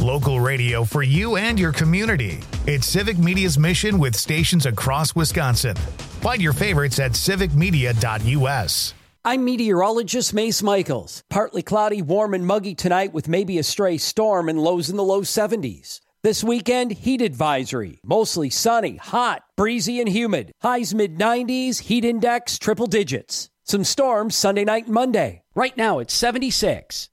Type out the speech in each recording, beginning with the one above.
Local radio for you and your community. It's Civic Media's mission with stations across Wisconsin. Find your favorites at civicmedia.us. I'm meteorologist Mace Michaels. Partly cloudy, warm and muggy tonight with maybe a stray storm and lows in the low 70s. This weekend, heat advisory. Mostly sunny, hot, breezy, and humid. Highs mid-90s, heat index triple digits. Some storms Sunday night and Monday. Right now, it's 76.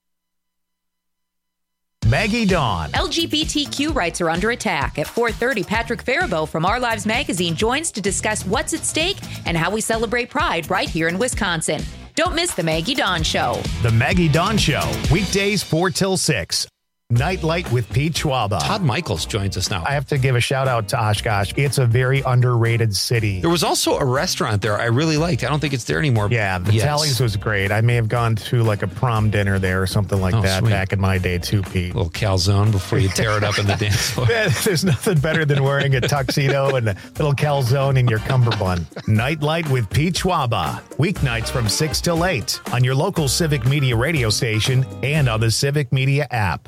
Maggie Dawn. LGBTQ rights are under attack. At 4:30, Patrick Faribault from Our Lives Magazine joins to discuss what's at stake and how we celebrate Pride right here in Wisconsin. Don't miss the Maggie Dawn Show. The Maggie Dawn Show, weekdays 4 till 6. Nightlight with Pete Schwaba. Todd Michaels joins us now. I have to give a shout out to Oshkosh. It's a very underrated city. There was also a restaurant there I really liked. I don't think it's there anymore. Yeah, the Tallies was great. I may have gone to like a prom dinner there or something like that sweet. Back in my day too, Pete. A little calzone before you tear it up in the dance floor. There's nothing better than wearing a tuxedo and a little calzone in your cummerbund. Nightlight with Pete Schwaba. Weeknights from 6 till 8 on your local Civic Media radio station and on the Civic Media app.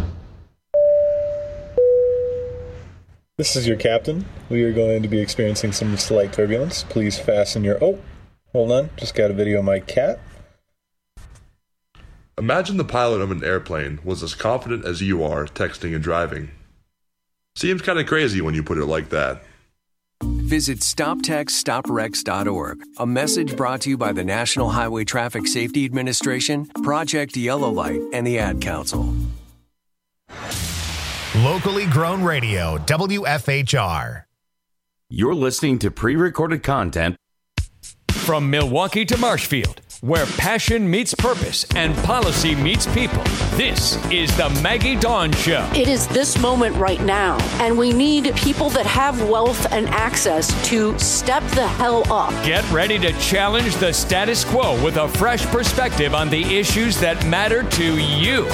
This is your captain. We are going to be experiencing some slight turbulence. Please fasten your... Oh, hold on. Just got a video of my cat. Imagine the pilot of an airplane was as confident as you are texting and driving. Seems kind of crazy when you put it like that. Visit StopTextStopWrecks.org. A message brought to you by the National Highway Traffic Safety Administration, Project Yellow Light, and the Ad Council. Locally grown radio, WFHR. You're listening to pre-recorded content from Milwaukee to Marshfield, where passion meets purpose and policy meets people. This is the Maggie Dawn Show. It is this moment right now, and we need people that have wealth and access to step the hell up. Get ready to challenge the status quo with a fresh perspective on the issues that matter to you.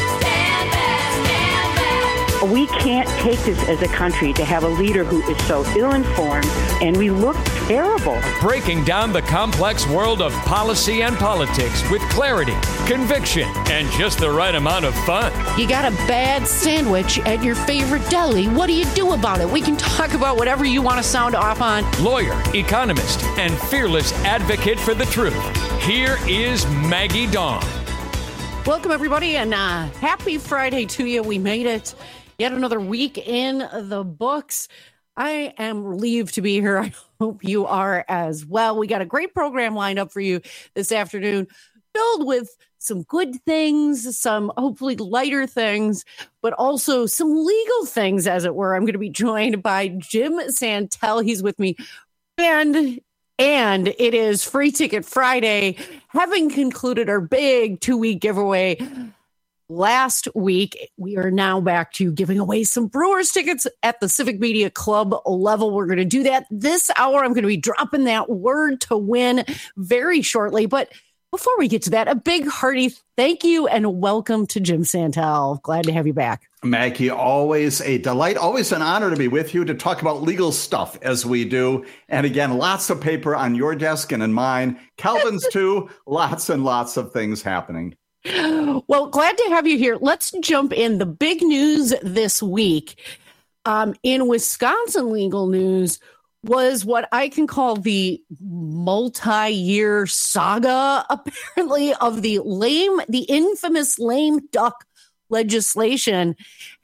We can't take this as a country to have a leader who is so ill-informed, and we look terrible. Breaking down the complex world of policy and politics with clarity, conviction, and just the right amount of fun. You got a bad sandwich at your favorite deli. What do you do about it? We can talk about whatever you want to sound off on. Lawyer, economist, and fearless advocate for the truth. Here is Maggie Dawn. Welcome, everybody, and happy Friday to you. We made it. Yet another week in the books. I am relieved to be here. I hope you are as well. We got a great program lined up for you this afternoon, filled with some good things, some hopefully lighter things, but also some legal things, as it were. I'm going to be joined by Jim Santel. He's with me. And it is Free Ticket Friday, having concluded our big 2-week giveaway last week. We are now back to giving away some Brewers tickets at the Civic Media Club level. We're going to do that this hour. I'm going to be dropping that word to win very shortly. But before we get to that, a big hearty thank you and welcome to Jim Santel. Glad to have you back. Maggie, always a delight, always an honor to be with you to talk about legal stuff as we do. And again, lots of paper on your desk and in mine. Calvin's too. Lots and lots of things happening. Well, glad to have you here. Let's jump in. The big news this week in Wisconsin legal news was what I can call the multi-year saga, apparently, of the infamous lame duck legislation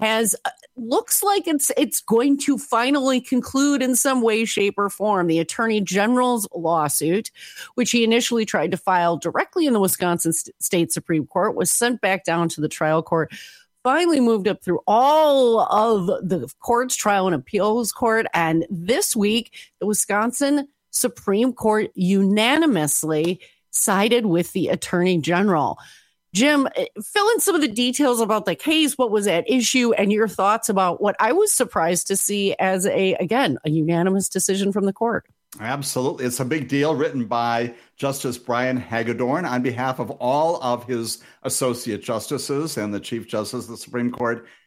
looks like it's going to finally conclude in some way, shape, or form. The Attorney General's lawsuit, which he initially tried to file directly in the Wisconsin State Supreme Court, was sent back down to the trial court, finally moved up through all of the courts, trial and appeals court, and this week, the Wisconsin Supreme Court unanimously sided with the Attorney General. Jim, fill in some of the details about the case, what was at issue, and your thoughts about what I was surprised to see as a unanimous decision from the court. Absolutely. It's a big deal, written by Justice Brian Hagedorn on behalf of all of his associate justices and the Chief Justice of the Supreme Court.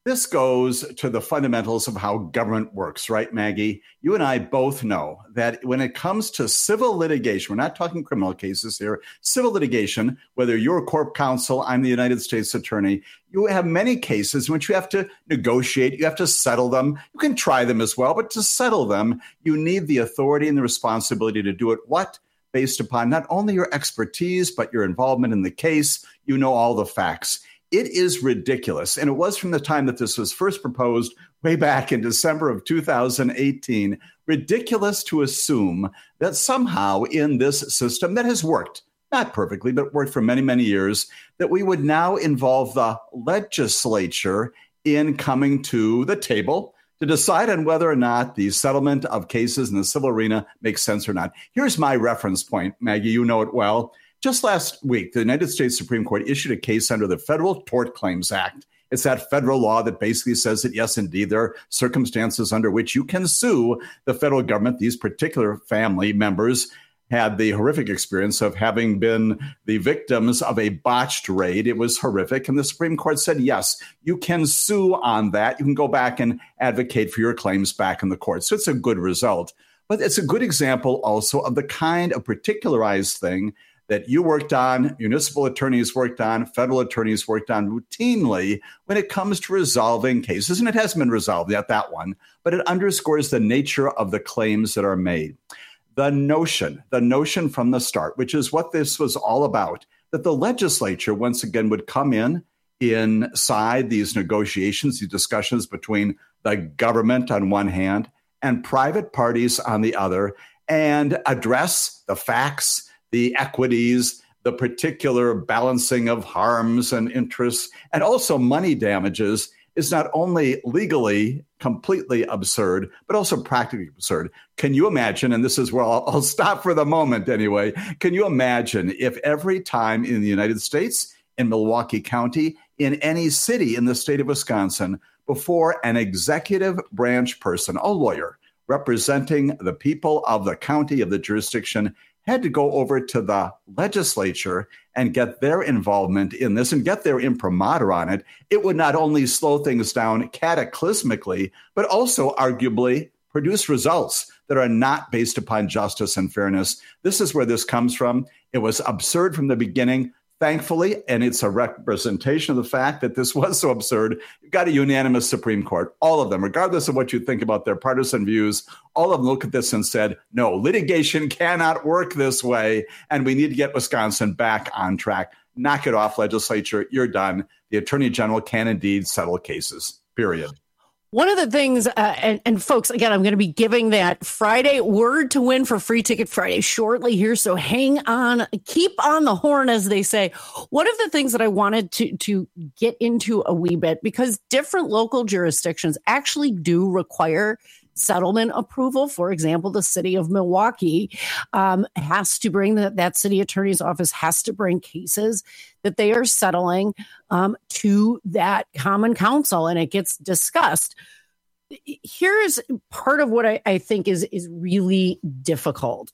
This goes to the fundamentals of how government works, right, Maggie? You and I both know that when it comes to civil litigation, we're not talking criminal cases here, civil litigation, whether you're corp counsel, I'm the United States attorney, you have many cases in which you have to negotiate, you have to settle them. You can try them as well, but to settle them, you need the authority and the responsibility to do it. What? Based upon not only your expertise, but your involvement in the case. You know all the facts. It is ridiculous, and it was from the time that this was first proposed way back in December of 2018, ridiculous to assume that somehow in this system that has worked, not perfectly, but worked for many, many years, that we would now involve the legislature in coming to the table to decide on whether or not the settlement of cases in the civil arena makes sense or not. Here's my reference point, Maggie, you know it well. Just last week, the United States Supreme Court issued a case under the Federal Tort Claims Act. It's that federal law that basically says that, yes, indeed, there are circumstances under which you can sue the federal government. These particular family members had the horrific experience of having been the victims of a botched raid. It was horrific. And the Supreme Court said, yes, you can sue on that. You can go back and advocate for your claims back in the court. So it's a good result. But it's a good example also of the kind of particularized thing that you worked on, municipal attorneys worked on, federal attorneys worked on routinely when it comes to resolving cases. And it hasn't been resolved yet, that one, but it underscores the nature of the claims that are made. The notion from the start, which is what this was all about, that the legislature once again would come inside these negotiations, these discussions between the government on one hand and private parties on the other, and address the facts, the equities, the particular balancing of harms and interests, and also money damages, is not only legally completely absurd, but also practically absurd. Can you imagine, and this is where I'll stop for the moment anyway, can you imagine if every time in the United States, in Milwaukee County, in any city in the state of Wisconsin, before an executive branch person, a lawyer representing the people of the county, of the jurisdiction, had to go over to the legislature and get their involvement in this and get their imprimatur on it, it would not only slow things down cataclysmically, but also arguably produce results that are not based upon justice and fairness. This is where this comes from. It was absurd from the beginning. Thankfully, and it's a representation of the fact that this was so absurd, you've got a unanimous Supreme Court. All of them, regardless of what you think about their partisan views, all of them look at this and said, no, litigation cannot work this way, and we need to get Wisconsin back on track. Knock it off, legislature. You're done. The Attorney General can indeed settle cases, period. One of the things, and folks, again, I'm going to be giving that Friday word to win for Free Ticket Friday shortly here. So hang on, keep on the horn, as they say. One of the things that I wanted to get into a wee bit, because different local jurisdictions actually do require settlement approval. For example, the city of Milwaukee has to bring that city attorney's office has to bring cases that they are settling to that common council, and it gets discussed. Here's part of what I think is really difficult.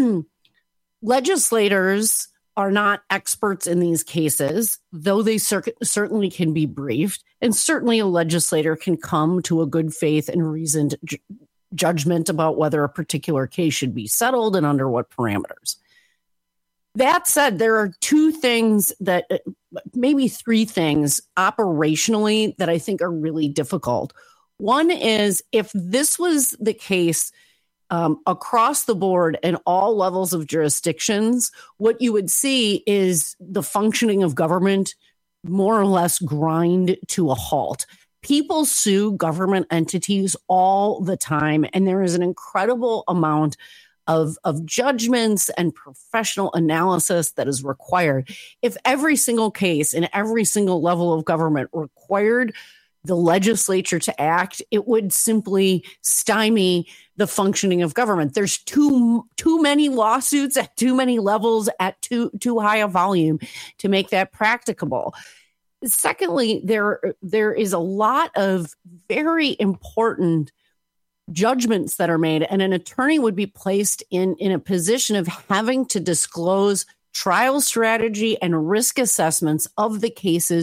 Legislators are not experts in these cases, though they certainly can be briefed, and certainly a legislator can come to a good faith and reasoned judgment about whether a particular case should be settled and under what parameters. That said, there are two things that, maybe three things operationally that I think are really difficult. One is, if this was the case across the board in all levels of jurisdictions, what you would see is the functioning of government more or less grind to a halt. People sue government entities all the time, and there is an incredible amount of judgments and professional analysis that is required. If every single case in every single level of government required the legislature to act, it would simply stymie the functioning of government. There's too many lawsuits at too many levels at too high a volume to make that practicable. Secondly, there is a lot of very important judgments that are made, and an attorney would be placed in a position of having to disclose trial strategy and risk assessments of the cases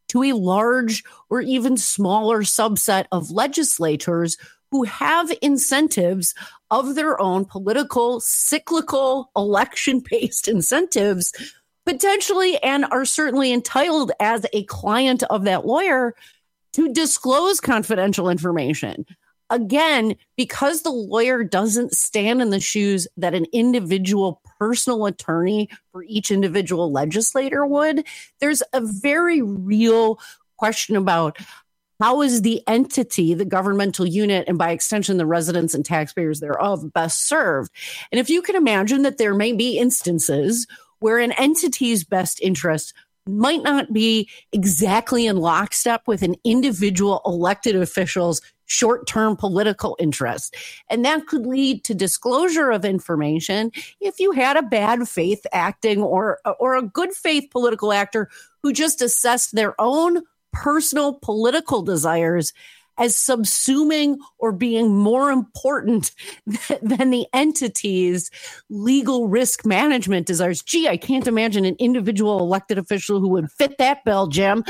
to a large or even smaller subset of legislators who have incentives of their own, political, cyclical, election-based incentives, potentially, and are certainly entitled as a client of that lawyer to disclose confidential information. Again, because the lawyer doesn't stand in the shoes that an individual personal attorney for each individual legislator would, there's a very real question about how is the entity, the governmental unit, and by extension, the residents and taxpayers thereof, best served. And if you can imagine that there may be instances where an entity's best interest might not be exactly in lockstep with an individual elected official's short-term political interest. And that could lead to disclosure of information if you had a bad faith acting or a good faith political actor who just assessed their own personal political desires as subsuming or being more important than the entity's legal risk management desires. Gee, I can't imagine an individual elected official who would fit that bill, Jim.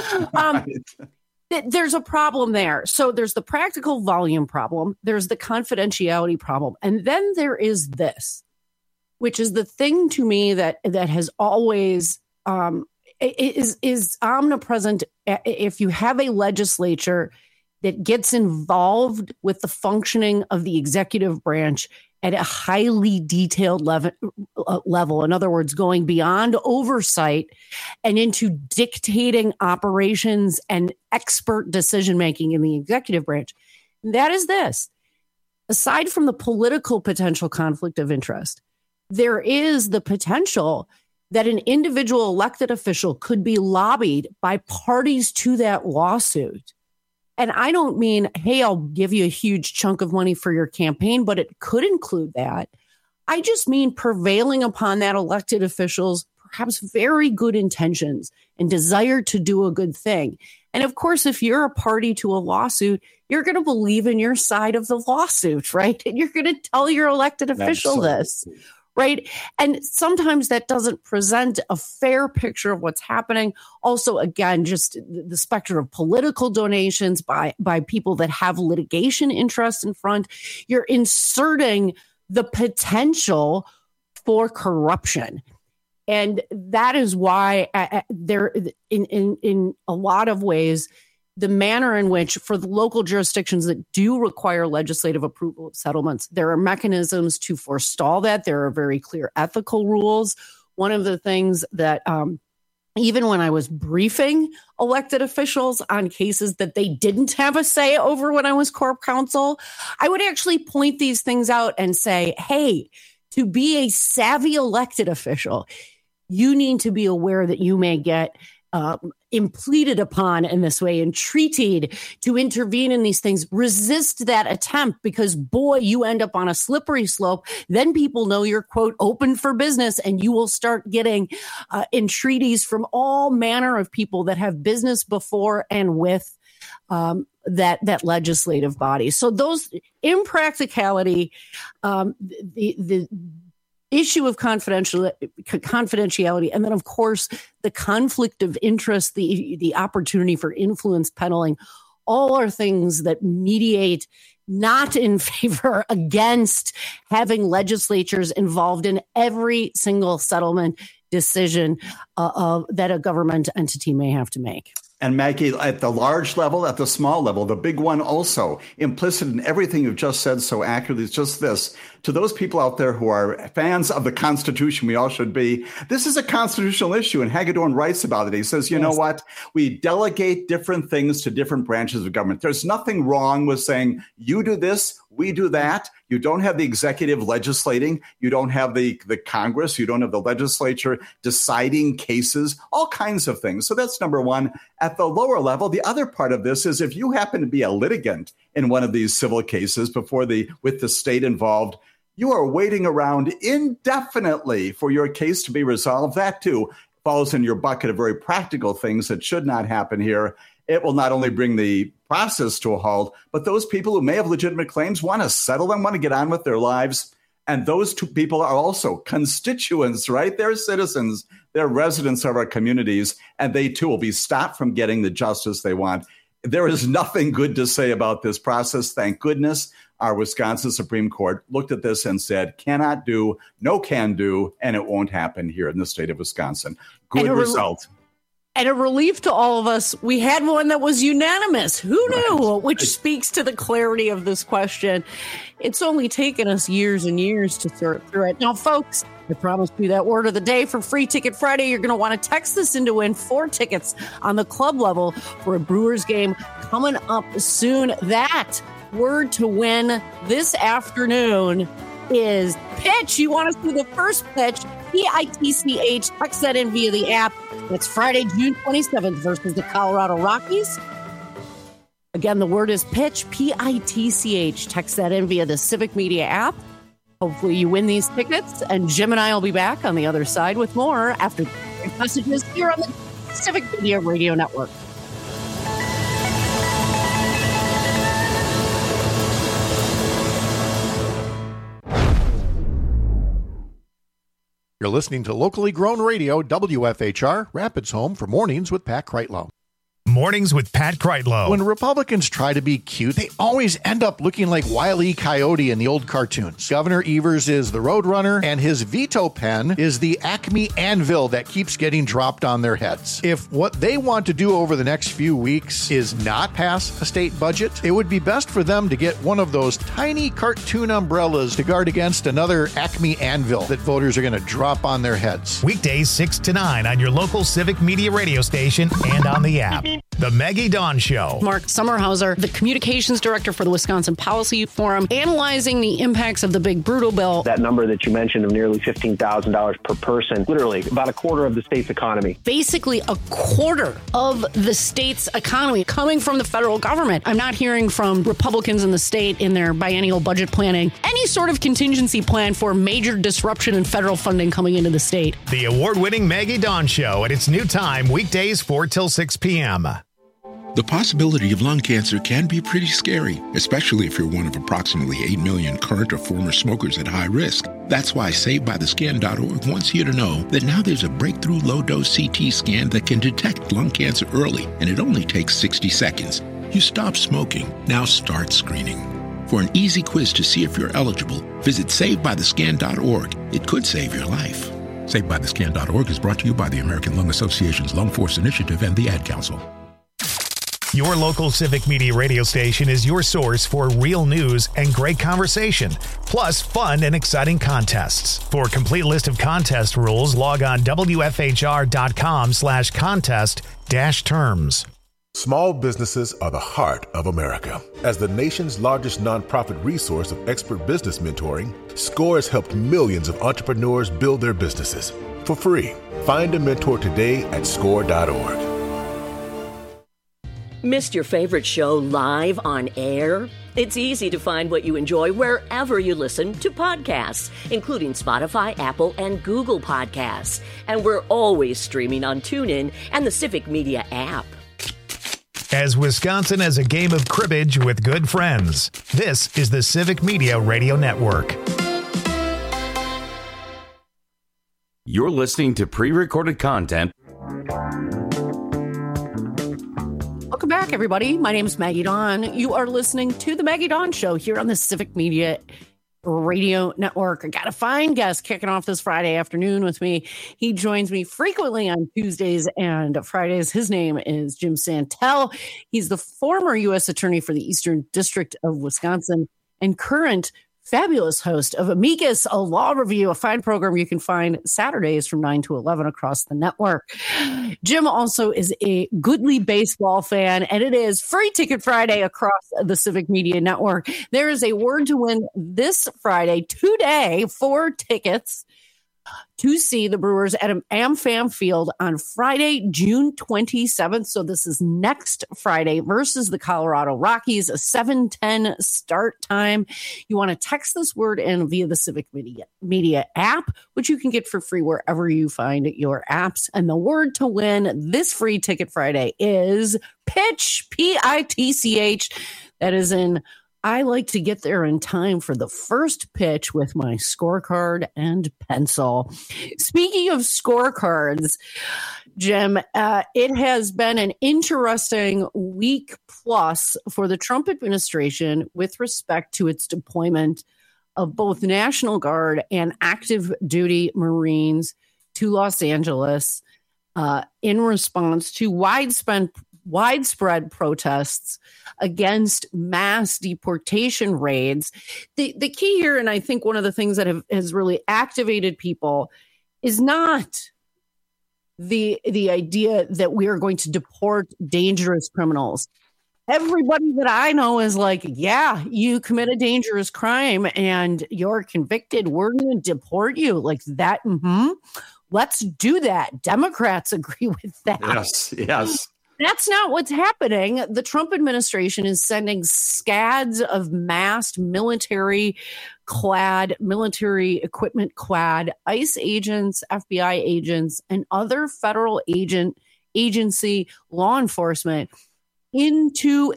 There's a problem there. So there's the practical volume problem. There's the confidentiality problem. And then there is this, which is the thing to me that has always is omnipresent. If you have a legislature that gets involved with the functioning of the executive branch at a highly detailed level, in other words, going beyond oversight and into dictating operations and expert decision-making in the executive branch, that is this. Aside from the political potential conflict of interest, there is the potential that an individual elected official could be lobbied by parties to that lawsuit. And I don't mean, hey, I'll give you a huge chunk of money for your campaign, but it could include that. I just mean prevailing upon that elected official's perhaps very good intentions and desire to do a good thing. And of course, if you're a party to a lawsuit, you're going to believe in your side of the lawsuit, right? And you're going to tell your elected official this. Right. And sometimes that doesn't present a fair picture of what's happening. Also, again, just the specter of political donations by people that have litigation interest in front. You're inserting the potential for corruption. And that is why there, in a lot of ways, the manner in which for the local jurisdictions that do require legislative approval of settlements, there are mechanisms to forestall that. There are very clear ethical rules. One of the things that even when I was briefing elected officials on cases that they didn't have a say over when I was corp counsel, I would actually point these things out and say, hey, to be a savvy elected official, you need to be aware that you may get impleaded upon in this way, entreated to intervene in these things. Resist that attempt because, boy, you end up on a slippery slope. Then people know you're, quote, open for business, and you will start getting entreaties from all manner of people that have business before and with that legislative body. So those, in practicality, the issue of confidentiality, and then, of course, the conflict of interest, the opportunity for influence peddling, all are things that mediate not in favor against having legislatures involved in every single settlement decision that a government entity may have to make. And Maggie, at the large level, at the small level, the big one also, implicit in everything you've just said so accurately is just this. To those people out there who are fans of the Constitution, we all should be, this is a constitutional issue, and Hagedorn writes about it. He says, you know what? We delegate different things to different branches of government. There's nothing wrong with saying, you do this, we do that. You don't have the executive legislating. You don't have the Congress. You don't have the legislature deciding cases, all kinds of things. So that's number one. At the lower level, the other part of this is if you happen to be a litigant in one of these civil cases with the state involved, you are waiting around indefinitely for your case to be resolved. That, too, falls in your bucket of very practical things that should not happen here. It will not only bring the process to a halt, but those people who may have legitimate claims want to settle them, want to get on with their lives. And those two people are also constituents, right? They're citizens. They're residents of our communities, and they too will be stopped from getting the justice they want. There is nothing good to say about this process. Thank goodness our Wisconsin Supreme Court looked at this and said, cannot do, no can do, and it won't happen here in the state of Wisconsin. Good result. And a relief to all of us, we had one that was unanimous. Who knew? Right. Which speaks to the clarity of this question. It's only taken us years and years to sort through it. Now, folks, I promised you that word of the day for Free Ticket Friday. You're going to want to text this in to win 4 tickets on the club level for a Brewers game coming up soon. That word to win this afternoon is pitch. You want to see the first pitch, P-I-T-C-H. Text that in via the app. It's Friday, June 27th versus the Colorado Rockies. Again, the word is pitch, P-I-T-C-H. Text that in via the Civic Media app. Hopefully you win these tickets, and Jim and I will be back on the other side with more after the messages here on the Civic Media Radio Network. You're listening to locally grown radio, WFHR, Rapids Home for Mornings with Pat Kreitlow. Mornings with Pat Kreitlow. When Republicans try to be cute, they always end up looking like Wile E. Coyote in the old cartoons. Governor Evers is the Roadrunner, and his veto pen is the Acme anvil that keeps getting dropped on their heads. If what they want to do over the next few weeks is not pass a state budget, it would be best for them to get one of those tiny cartoon umbrellas to guard against another Acme anvil that voters are going to drop on their heads. Weekdays 6 to 9 on your local Civic Media radio station and on the app. The Maggie Dawn Show. Mark Sommerhauser, the communications director for the Wisconsin Policy Forum, analyzing the impacts of the big brutal bill. That number that you mentioned of nearly $15,000 per person, literally about a quarter of the state's economy. Basically a quarter of the state's economy coming from the federal government. I'm not hearing from Republicans in the state in their biennial budget planning any sort of contingency plan for major disruption in federal funding coming into the state. The award-winning Maggie Dawn Show at its new time, weekdays 4 till 6 p.m. The possibility of lung cancer can be pretty scary, especially if you're one of approximately 8 million current or former smokers at high risk. That's why SaveByTheScan.org wants you to know that now there's a breakthrough low-dose CT scan that can detect lung cancer early, and it only takes 60 seconds. You stop smoking, now start screening. For an easy quiz to see if you're eligible, visit SaveByTheScan.org. It could save your life. SaveByTheScan.org is brought to you by the American Lung Association's Lung Force Initiative and the Ad Council. Your local Civic Media radio station is your source for real news and great conversation, plus fun and exciting contests. For a complete list of contest rules, log on WFHR.com/contest-terms. Small businesses are the heart of America. As the nation's largest nonprofit resource of expert business mentoring, SCORE has helped millions of entrepreneurs build their businesses for free. Find a mentor today at SCORE.org. Missed your favorite show live on air? It's easy to find what you enjoy wherever you listen to podcasts, including Spotify, Apple, and Google Podcasts. And we're always streaming on TuneIn and the Civic Media app. As Wisconsin has a game of cribbage with good friends, this is the Civic Media Radio Network. You're listening to pre-recorded content. Welcome back, everybody. My name is Maggie Dawn. You are listening to the Maggie Dawn Show here on the Civic Media Radio Network. I got a fine guest kicking off this Friday afternoon with me. He joins me frequently on Tuesdays and Fridays. His name is Jim Santel. He's the former U.S. Attorney for the Eastern District of Wisconsin and current fabulous host of Amicus, a law review, a fine program you can find Saturdays from 9 to 11 across the network. Jim also is a goodly baseball fan, and it is Free Ticket Friday across the Civic Media Network. There is a word to win this Friday, today, 4 tickets to see the Brewers at AmFam Field on Friday, June 27th. So this is next Friday versus the Colorado Rockies, a 7:10 start time. You want to text this word in via the Civic Media app, which you can get for free wherever you find your apps. And the word to win this Free Ticket Friday is pitch, P-I-T-C-H. That is in I like to get there in time for the first pitch with my scorecard and pencil. Speaking of scorecards, Jim, it has been an interesting week plus for the Trump administration with respect to its deployment of both National Guard and active duty Marines to Los Angeles in response to widespread protests against mass deportation raids. The key here, and I think one of the things that has really activated people, is not the idea that we are going to deport dangerous criminals. Everybody that I know is like, yeah, you commit a dangerous crime and you're convicted, we're going to deport you. Like that, let's do that. Democrats agree with that. Yes. That's not what's happening. The Trump administration is sending scads of massed military equipment clad ICE agents, FBI agents, and other federal agency law enforcement into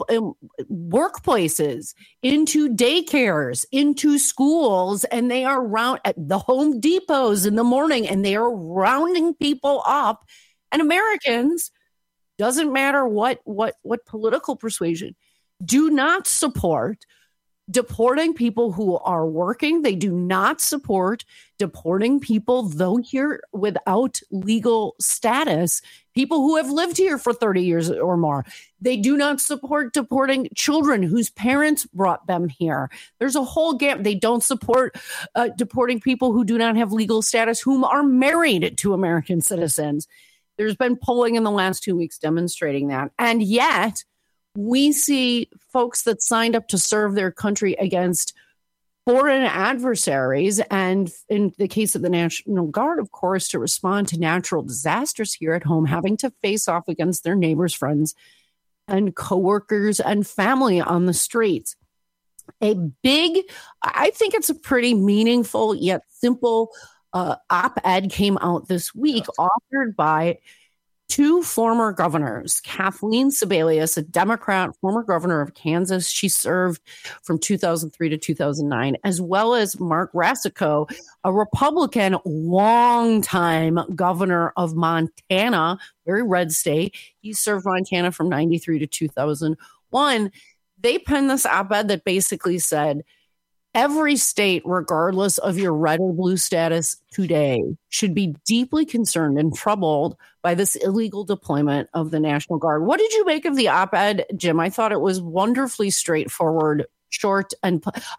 workplaces, into daycares, into schools, and they are around at the Home Depots in the morning, and they are rounding people up. And Americans, doesn't matter what political persuasion, do not support deporting people who are working. They do not support deporting people, though here without legal status, people who have lived here for 30 years or more. They do not support deporting children whose parents brought them here. There's a whole gamut. They don't support deporting people who do not have legal status, whom are married to American citizens. There's been polling in the last 2 weeks demonstrating that. And yet we see folks that signed up to serve their country against foreign adversaries. And in the case of the National Guard, of course, to respond to natural disasters here at home, having to face off against their neighbors, friends, and coworkers and family on the streets. I think it's a pretty meaningful yet simple op-ed came out this week, authored by two former governors, Kathleen Sebelius, a Democrat, former governor of Kansas. She served from 2003 to 2009, as well as Mark Racicot, a Republican, longtime governor of Montana, very red state. He served Montana from 93 to 2001. They penned this op-ed that basically said, every state, regardless of your red or blue status today, should be deeply concerned and troubled by this illegal deployment of the National Guard. What did you make of the op-ed, Jim? I thought it was wonderfully straightforward, short and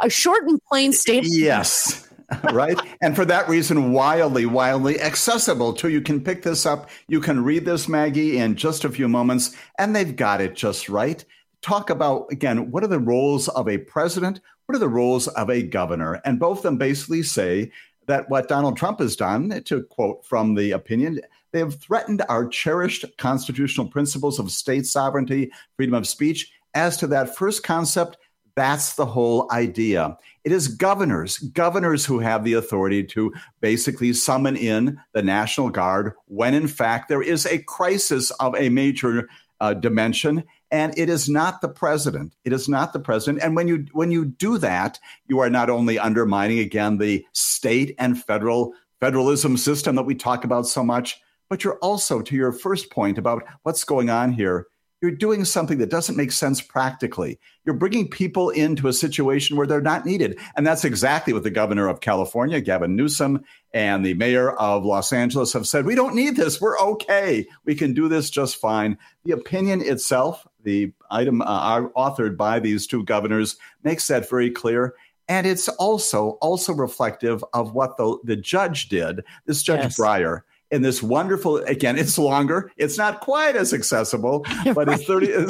plain statement. Yes. Right. And for that reason, wildly accessible too. You can pick this up. You can read this, Maggie, in just a few moments, and they've got it just right. Talk about, again, what are the roles of a president? What are the roles of a governor? And both of them basically say that what Donald Trump has done, to quote from the opinion, they have threatened our cherished constitutional principles of state sovereignty, freedom of speech. As to that first concept, that's the whole idea. It is governors who have the authority to basically summon in the National Guard when, in fact, there is a crisis of a major dimension. And it is not the president. It is not the president. And when you do that, you are not only undermining, again, the state and federalism system that we talk about so much, but you're also, to your first point about what's going on here, you're doing something that doesn't make sense practically. You're bringing people into a situation where they're not needed. And that's exactly what the governor of California, Gavin Newsom, and the mayor of Los Angeles have said. We don't need this. We're okay. We can do this just fine. The opinion itself, the item authored by these two governors, makes that very clear. And it's also reflective of what the judge did, this Judge Breyer. In this wonderful, again, it's longer. It's not quite as accessible, but it's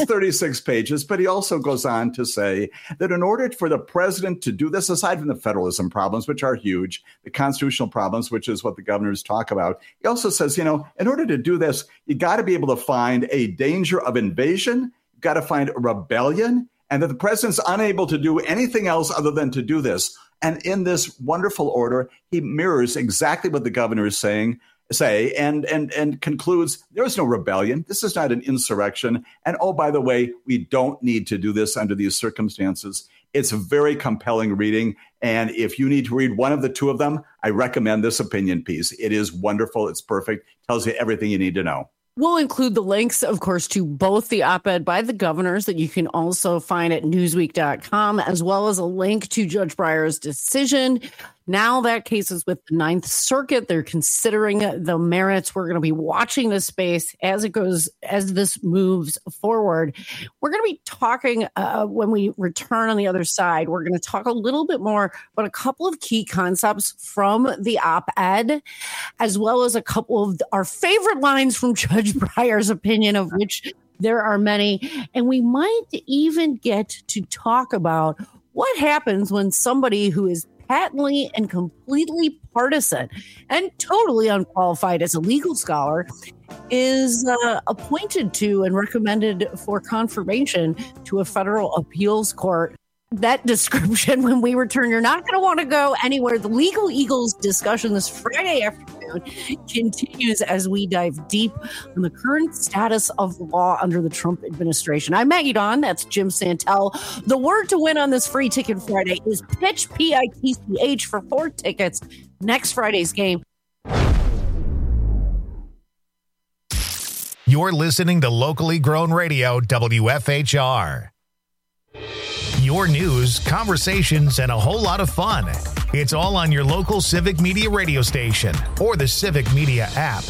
36 pages. But he also goes on to say that in order for the president to do this, aside from the federalism problems, which are huge, the constitutional problems, which is what the governors talk about, he also says, in order to do this, you got to be able to find a danger of invasion. You've got to find a rebellion, and that the president's unable to do anything else other than to do this. And in this wonderful order, he mirrors exactly what the governor is saying, say, and concludes there's no rebellion. This is not an insurrection. And oh, by the way, we don't need to do this under these circumstances. It's a very compelling reading. And if you need to read one of the two of them, I recommend this opinion piece. It is wonderful. It's perfect. Tells you everything you need to know. We'll include the links, of course, to both the op-ed by the governors that you can also find at Newsweek.com, as well as a link to Judge Breyer's decision. Now that case is with the Ninth Circuit. They're considering the merits. We're going to be watching this space as this moves forward. We're going to be talking when we return on the other side. We're going to talk a little bit more about a couple of key concepts from the op-ed, as well as a couple of our favorite lines from Judge Breyer's opinion, of which there are many. And we might even get to talk about what happens when somebody who is patently and completely partisan and totally unqualified as a legal scholar is appointed to and recommended for confirmation to a federal appeals court. That description when we return. You're not going to want to go anywhere. The Legal Eagles discussion this Friday afternoon continues as we dive deep on the current status of the law under the Trump administration. I'm Maggie Dawn. That's Jim Santel. The word to win on this Free Ticket Friday is PITCH, PITCH, for 4 tickets next Friday's game. You're listening to locally grown radio, WFHR. Your news, conversations, and a whole lot of fun. It's all on your local Civic Media radio station or the Civic Media app.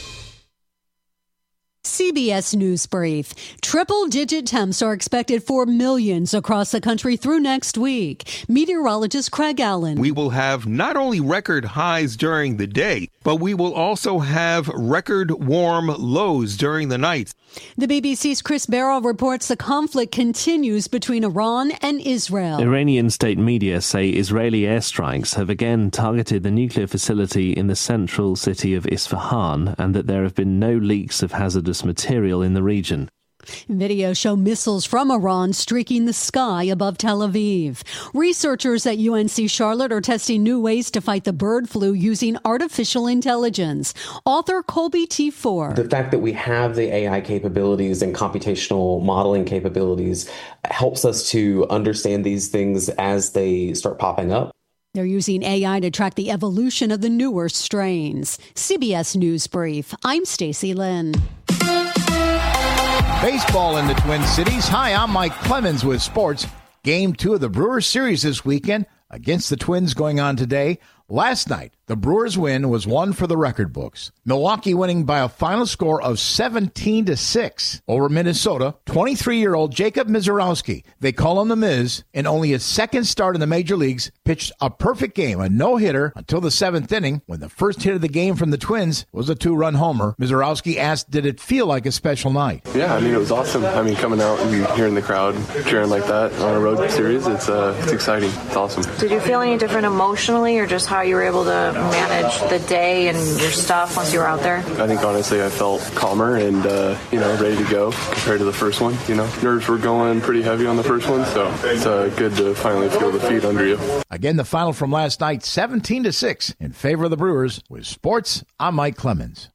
CBS News Brief. Triple-digit temps are expected for millions across the country through next week. Meteorologist Craig Allen. We will have not only record highs during the day, but we will also have record warm lows during the nights. The BBC's Chris Barrow reports the conflict continues between Iran and Israel. Iranian state media say Israeli airstrikes have again targeted the nuclear facility in the central city of Isfahan and that there have been no leaks of hazardous material in the region. Videos show missiles from Iran streaking the sky above Tel Aviv. Researchers at UNC Charlotte are testing new ways to fight the bird flu using artificial intelligence. Author Colby T. Ford. The fact that we have the AI capabilities and computational modeling capabilities helps us to understand these things as they start popping up. They're using AI to track the evolution of the newer strains. CBS News Brief. I'm Stacey Lynn. Baseball in the Twin Cities. Hi, I'm Mike Clemens with sports. Game 2 of the Brewers series this weekend against the Twins going on today. Last night, the Brewers win was one for the record books. Milwaukee winning by a final score of 17-6 over Minnesota. 23-year-old Jacob Misiorowski, they call him the Miz, in only his second start in the major leagues, pitched a perfect game, a no-hitter, until the 7th inning, when the first hit of the game from the Twins was a 2-run homer. Misiorowski asked, did it feel like a special night? Yeah, it was awesome. coming out and hearing the crowd cheering like that on a road series, it's exciting. It's awesome. Did you feel any different emotionally, or just how you were able to manage the day and your stuff once you were out there? I think honestly I felt calmer and ready to go compared to the first one. Nerves were going pretty heavy on the first one, so it's good to finally feel the feet under you. Again, the final from last night, 17-6 in favor of the Brewers. With sports, I'm Mike Clemens.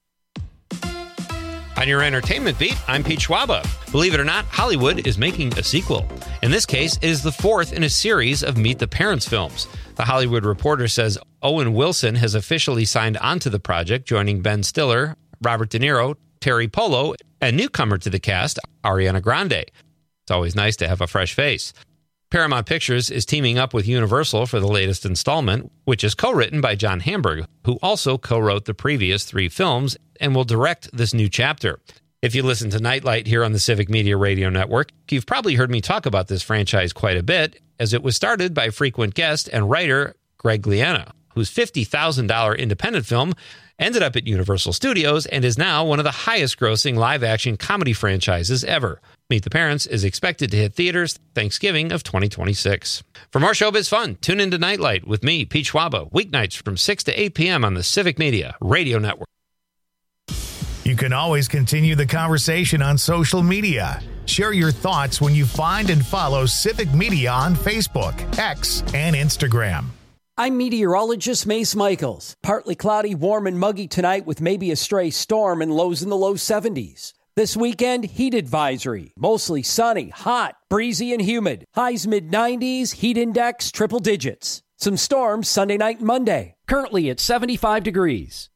On your entertainment beat, I'm Pete Schwaba. Believe it or not, Hollywood is making a sequel. In this case, it is the 4th in a series of Meet the Parents films. The Hollywood Reporter says Owen Wilson has officially signed onto the project, joining Ben Stiller, Robert De Niro, Terry Polo, and newcomer to the cast, Ariana Grande. It's always nice to have a fresh face. Paramount Pictures is teaming up with Universal for the latest installment, which is co-written by John Hamburg, who also co-wrote the previous 3 films and will direct this new chapter. If you listen to Nightlight here on the Civic Media Radio Network, you've probably heard me talk about this franchise quite a bit, as it was started by frequent guest and writer Greg Gliena, whose $50,000 independent film ended up at Universal Studios and is now one of the highest-grossing live-action comedy franchises ever. Meet the Parents is expected to hit theaters Thanksgiving of 2026. For more showbiz fun, tune into Nightlight with me, Pete Schwaba, weeknights from 6 to 8 p.m. on the Civic Media Radio Network. You can always continue the conversation on social media. Share your thoughts when you find and follow Civic Media on Facebook, X, and Instagram. I'm meteorologist Mace Michaels. Partly cloudy, warm and muggy tonight with maybe a stray storm and lows in the low 70s. This weekend, heat advisory. Mostly sunny, hot, breezy, and humid. Highs mid-90s, heat index triple digits. Some storms Sunday night and Monday. Currently at 75 degrees.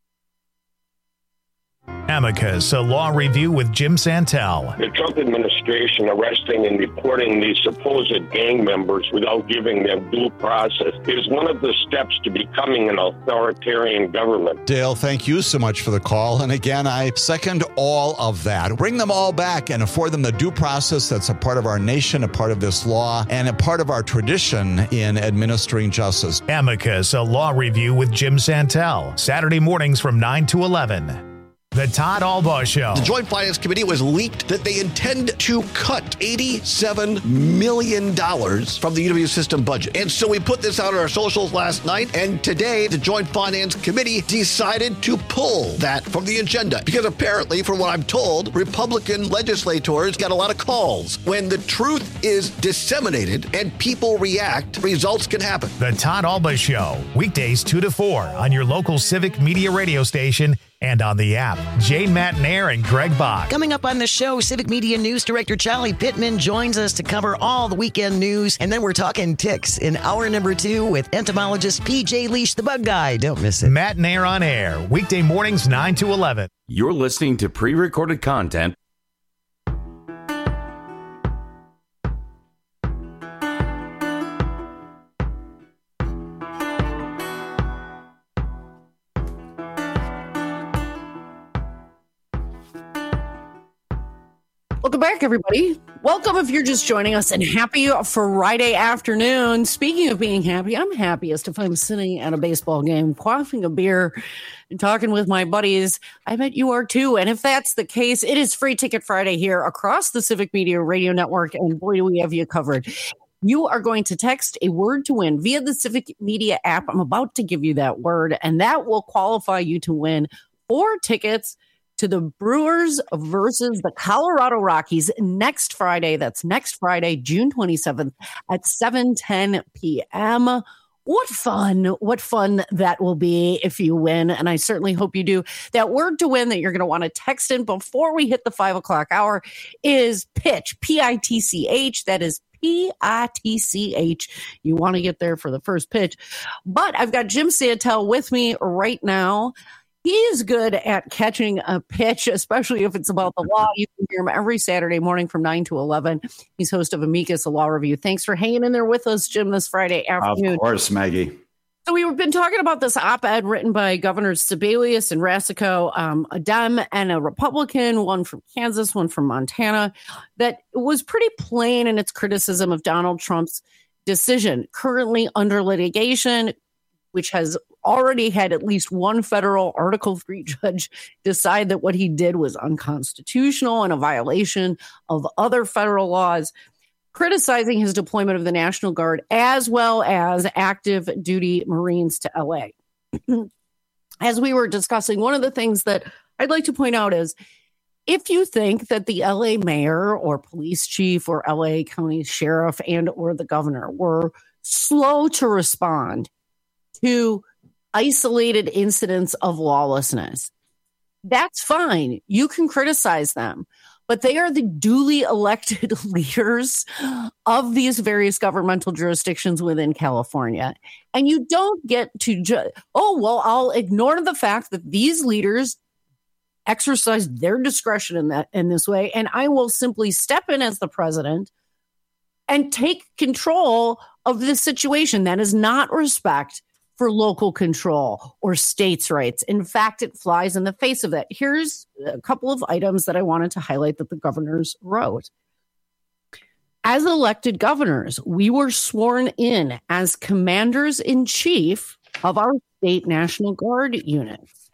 Amicus, a law review with Jim Santel. The Trump administration arresting and deporting these supposed gang members without giving them due process is one of the steps to becoming an authoritarian government. Dale, thank you so much for the call. And again, I second all of that. Bring them all back and afford them the due process that's a part of our nation, a part of this law, and a part of our tradition in administering justice. Amicus, a law review with Jim Santel. Saturday mornings from 9 to 11. The Todd Albaugh Show. The Joint Finance Committee was leaked that they intend to cut $87 million from the UW system budget. And so we put this out on our socials last night, and today the Joint Finance Committee decided to pull that from the agenda. Because apparently, from what I'm told, Republican legislators got a lot of calls. When the truth is disseminated and people react, results can happen. The Todd Albaugh Show, weekdays 2 to 4 on your local Civic Media radio station and on the app. Jane Matnair and Greg Bach. Coming up on the show, Civic Media News Director Charlie Pittman joins us to cover all the weekend news. And then we're talking ticks in hour number 2 with entomologist PJ Leash, the bug guy. Don't miss it. Matnair on air, weekday mornings 9 to 11. You're listening to pre-recorded content. Welcome back, everybody. Welcome if you're just joining us, and happy Friday afternoon. Speaking of being happy, I'm happiest if I'm sitting at a baseball game, quaffing a beer and talking with my buddies. I bet you are too. And if that's the case, it is Free Ticket Friday here across the Civic Media Radio Network, and boy, do we have you covered. You are going to text a word to win via the Civic Media app. I'm about to give you that word, and that will qualify you to win 4 tickets to the Brewers versus the Colorado Rockies next Friday. That's next Friday, June 27th at 7:10 p.m. What fun that will be if you win. And I certainly hope you do. That word to win that you're going to want to text in before we hit the 5 o'clock hour is pitch, P-I-T-C-H. That is P-I-T-C-H. You want to get there for the first pitch. But I've got Jim Santel with me right now. He is good at catching a pitch, especially if it's about the law. You can hear him every Saturday morning from 9 to 11. He's host of Amicus, a law review. Thanks for hanging in there with us, Jim, this Friday afternoon. Of course, Maggie. So we've been talking about this op-ed written by Governors Sebelius and Rasico, a Dem and a Republican, one from Kansas, one from Montana, that was pretty plain in its criticism of Donald Trump's decision, currently under litigation, which has already had at least one federal Article 3 judge decide that what he did was unconstitutional and a violation of other federal laws, criticizing his deployment of the National Guard as well as active duty Marines to LA. As we were discussing, one of the things that I'd like to point out is if you think that the LA mayor or police chief or LA county sheriff and or the governor were slow to respond to isolated incidents of lawlessness, that's fine. You can criticize them, but they are the duly elected leaders of these various governmental jurisdictions within California. And you don't get to I'll ignore the fact that these leaders exercise their discretion in this way, and I will simply step in as the president and take control of this situation. That is not respect for local control or states' rights. In fact, it flies in the face of that. Here's a couple of items that I wanted to highlight that the governors wrote. As elected governors, we were sworn in as commanders-in-chief of our state National Guard units.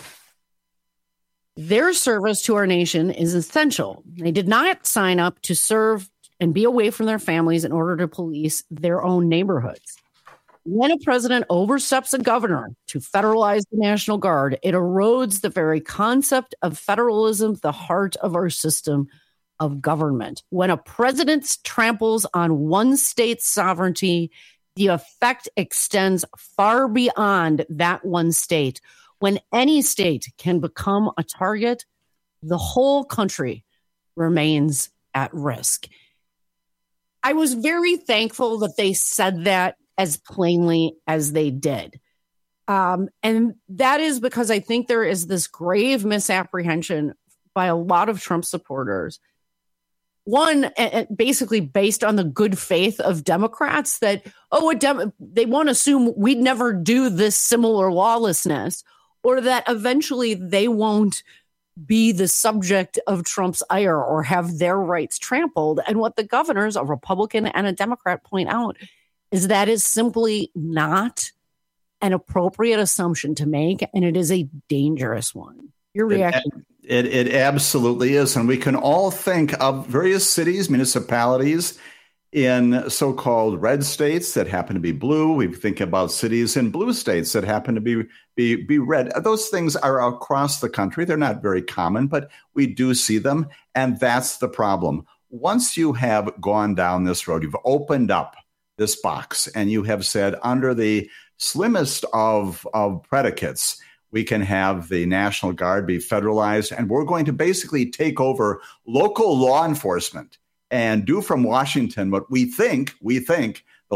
Their service to our nation is essential. They did not sign up to serve and be away from their families in order to police their own neighborhoods. When a president oversteps a governor to federalize the National Guard, it erodes the very concept of federalism, the heart of our system of government. When a president tramples on one state's sovereignty, the effect extends far beyond that one state. When any state can become a target, the whole country remains at risk. I was very thankful that they said that as plainly as they did. And that is because I think there is this grave misapprehension by a lot of Trump supporters. One, basically based on the good faith of Democrats that, they want to assume we'd never do this similar lawlessness, or that eventually they won't be the subject of Trump's ire or have their rights trampled. And what the governors, a Republican and a Democrat, point out is that is simply not an appropriate assumption to make, and it is a dangerous one. Your reaction? It absolutely is. And we can all think of various cities, municipalities in so-called red states that happen to be blue. We think about cities in blue states that happen to be red. Those things are across the country. They're not very common, but we do see them. And that's the problem. Once you have gone down this road, you've opened up this box and you have said, under the slimmest of predicates, we can have the National Guard be federalized, and we're going to basically take over local law enforcement and do from Washington what we think the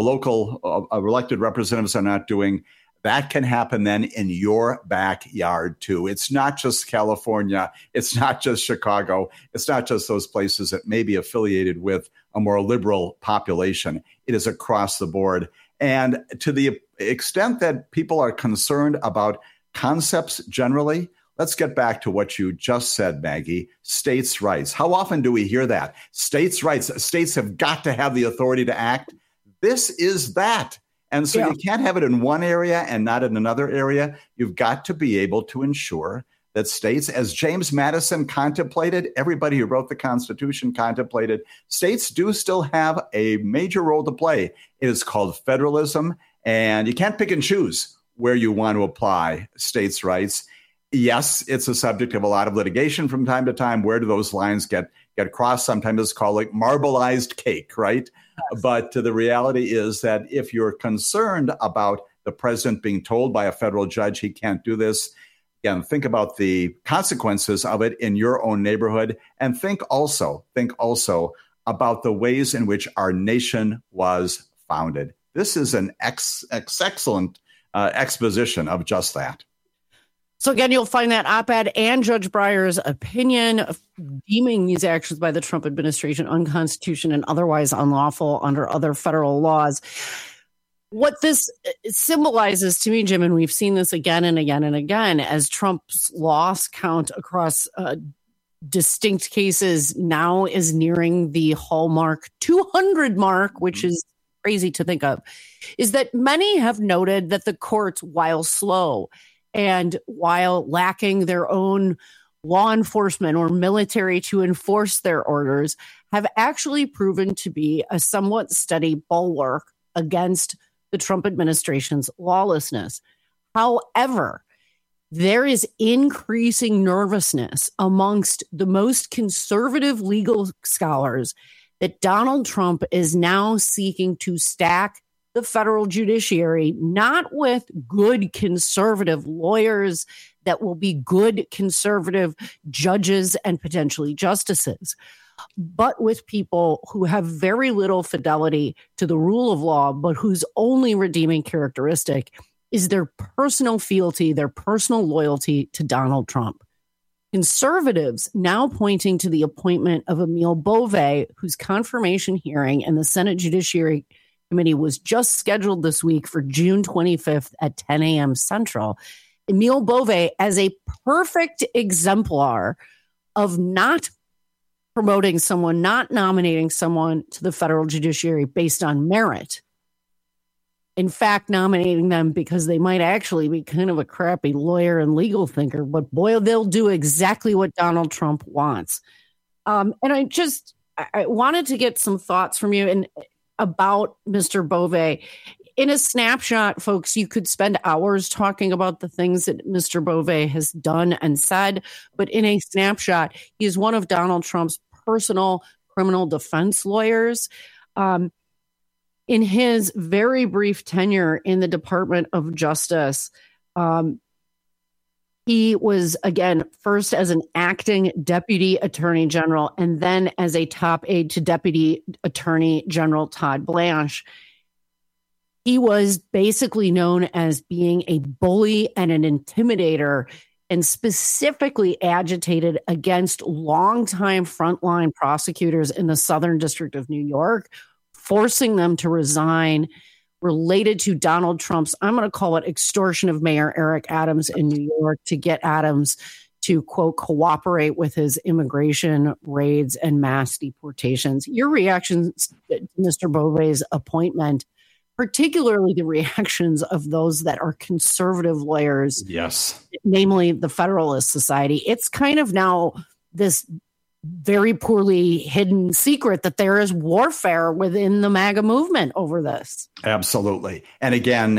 local elected representatives are not doing. That can happen then in your backyard, too. It's not just California. It's not just Chicago. It's not just those places that may be affiliated with a more liberal population. It is across the board. And to the extent that people are concerned about concepts generally, let's get back to what you just said, Maggie. States' rights. How often do we hear that? States' rights. States have got to have the authority to act. This is that. And so you can't have it in one area and not in another area. You've got to be able to ensure that states, as James Madison contemplated, everybody who wrote the Constitution contemplated, states do still have a major role to play. It is called federalism, and you can't pick and choose where you want to apply states' rights. Yes, it's a subject of a lot of litigation from time to time. Where do those lines get crossed? Sometimes it's called like marbleized cake, right? Yes. But the reality is that if you're concerned about the president being told by a federal judge he can't do this, again, think about the consequences of it in your own neighborhood, and think also about the ways in which our nation was founded. This is an excellent exposition of just that. So again, you'll find that op-ed and Judge Breyer's opinion of deeming these actions by the Trump administration unconstitutional and otherwise unlawful under other federal laws. What this symbolizes to me, Jim, and we've seen this again and again and again, as Trump's loss count across distinct cases now is nearing the hallmark 200 mark, which is crazy to think of, is that many have noted that the courts, while slow and while lacking their own law enforcement or military to enforce their orders, have actually proven to be a somewhat steady bulwark against the Trump administration's lawlessness. However, there is increasing nervousness amongst the most conservative legal scholars that Donald Trump is now seeking to stack the federal judiciary, not with good conservative lawyers that will be good conservative judges and potentially justices, but with people who have very little fidelity to the rule of law, but whose only redeeming characteristic is their personal fealty, their personal loyalty to Donald Trump. Conservatives now pointing to the appointment of Emil Bove, whose confirmation hearing in the Senate Judiciary Committee was just scheduled this week for June 25th at 10 a.m. Central. Emil Bove as a perfect exemplar of not promoting someone, not nominating someone to the federal judiciary based on merit. In fact, nominating them because they might actually be kind of a crappy lawyer and legal thinker, but boy, they'll do exactly what Donald Trump wants. And I wanted to get some thoughts from you and about Mr. Bove. In a snapshot, folks, you could spend hours talking about the things that Mr. Bove has done and said, but in a snapshot, he is one of Donald Trump's personal criminal defense lawyers. In his very brief tenure in the Department of Justice, he was, again, first as an acting deputy attorney general and then as a top aide to Deputy Attorney General Todd Blanche. He was basically known as being a bully and an intimidator, and specifically agitated against longtime frontline prosecutors in the Southern District of New York, forcing them to resign related to Donald Trump's, I'm going to call it, extortion of Mayor Eric Adams in New York to get Adams to, quote, cooperate with his immigration raids and mass deportations. Your reactions to Mr. Beauvai's appointment, particularly the reactions of those that are conservative lawyers, yes, namely the Federalist Society. It's kind of now this very poorly hidden secret that there is warfare within the MAGA movement over this. Absolutely. And again,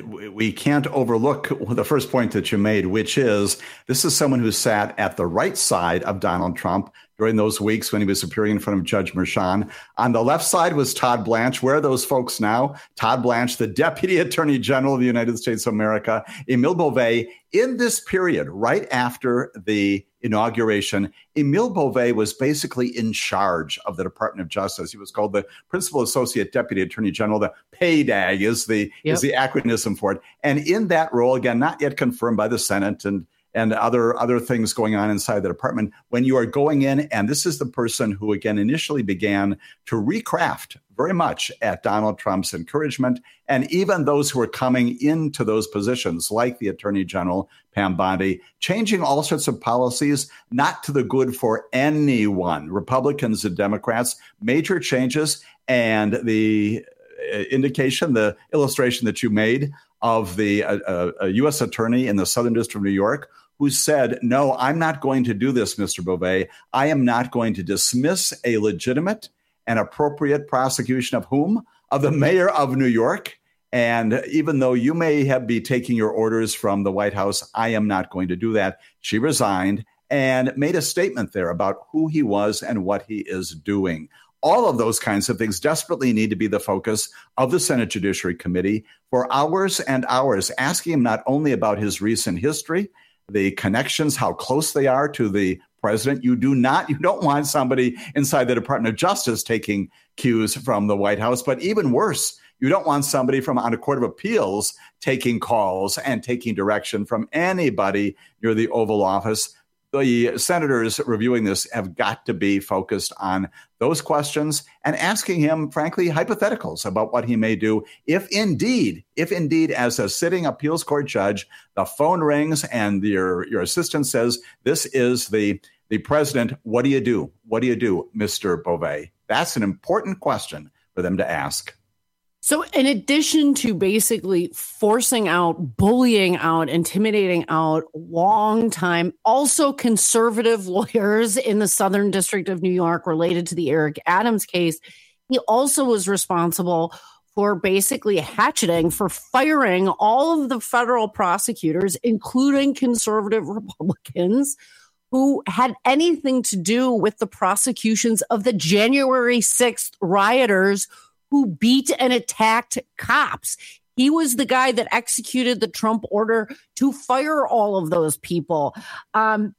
we can't overlook the first point that you made, which is this is someone who sat at the right side of Donald Trump during those weeks when he was appearing in front of Judge Merchan. On the left side was Todd Blanche. Where are those folks now? Todd Blanche, the Deputy Attorney General of the United States of America, Emile Beauvais. In this period, right after the inauguration, Emile Beauvais was basically in charge of the Department of Justice. He was called the Principal Associate Deputy Attorney General. The PADAG is the acronym for it. And in that role, again, not yet confirmed by the Senate and other things going on inside the department, when you are going in, and this is the person who, again, initially began to recraft very much at Donald Trump's encouragement, and even those who are coming into those positions, like the Attorney General, Pam Bondi, changing all sorts of policies, not to the good for anyone, Republicans and Democrats, major changes, and the indication, the illustration that you made of the U.S. attorney in the Southern District of New York, who said, no, I'm not going to do this, Mr. Beauvais. I am not going to dismiss a legitimate and appropriate prosecution of whom? Of the mayor of New York. And even though you may be taking your orders from the White House, I am not going to do that. She resigned and made a statement there about who he was and what he is doing. All of those kinds of things desperately need to be the focus of the Senate Judiciary Committee for hours and hours, asking him not only about his recent history, the connections, how close they are to the president. You don't want somebody inside the Department of Justice taking cues from the White House, but even worse, you don't want somebody on a court of appeals taking calls and taking direction from anybody near the Oval Office. The senators reviewing this have got to be focused on those questions and asking him, frankly, hypotheticals about what he may do if indeed, as a sitting appeals court judge, the phone rings and your assistant says, this is the president. What do you do? What do you do, Mr. Beauvais? That's an important question for them to ask. So in addition to basically forcing out, bullying out, intimidating out longtime, also conservative lawyers in the Southern District of New York related to the Eric Adams case, he also was responsible for basically hatcheting, for firing all of the federal prosecutors, including conservative Republicans, who had anything to do with the prosecutions of the January 6th rioters who beat and attacked cops. He was the guy that executed the Trump order to fire all of those people. And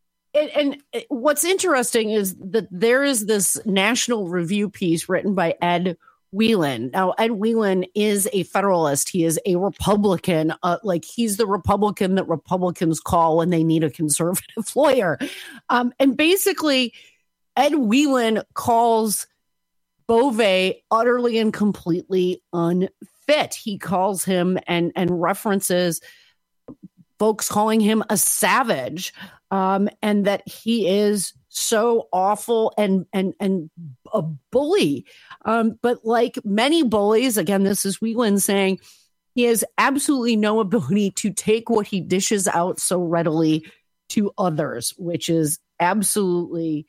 what's interesting is that there is this National Review piece written by Ed Whelan. Now, Ed Whelan is a Federalist. He is a Republican. He's the Republican that Republicans call when they need a conservative lawyer. And basically, Ed Whelan calls Beauvais utterly and completely unfit. He calls him and references folks calling him a savage, and that he is so awful and a bully. But like many bullies, again, this is Whelan saying, he has absolutely no ability to take what he dishes out so readily to others, which is absolutely